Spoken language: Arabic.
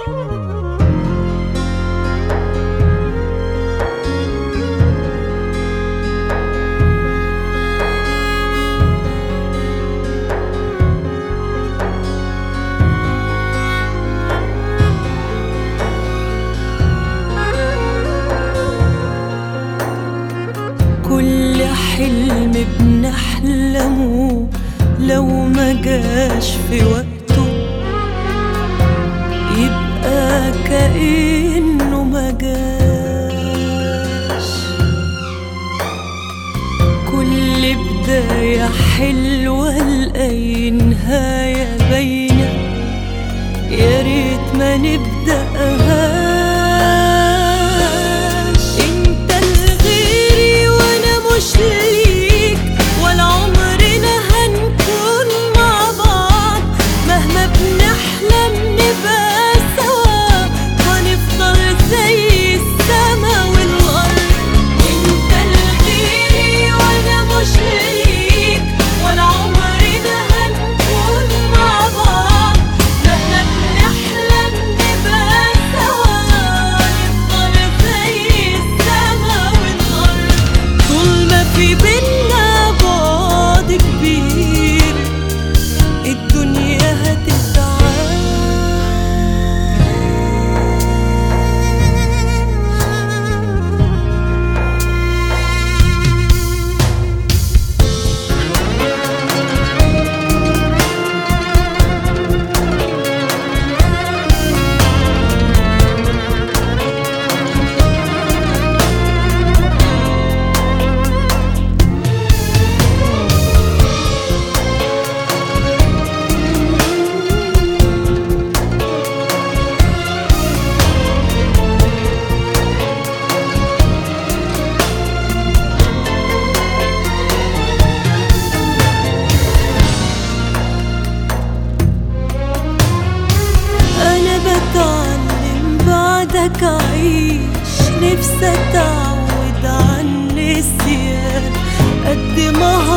كل حلم بنحلمه لو ما جاش في وقته يبقى كأنه ما جاش. كل بداية حلوة لأي نهاية باينة، يا ريت ما نبدأهاش. مش ليك ولا عمرنا هنكون مع بعض، مهما بنحلم نبقى سوا هنفضل زي السما والأرض. انت الغيري وانا مش ليك ولا عمرنا هنكون مع بعض، مهما بنحلم نبقى سوا هنفضل زي السما والأرض. طول ما في بينا بعد كبير الدنيا هتتعاش. بعدك أعيش، نفسي أتعود عن النسيان قد ما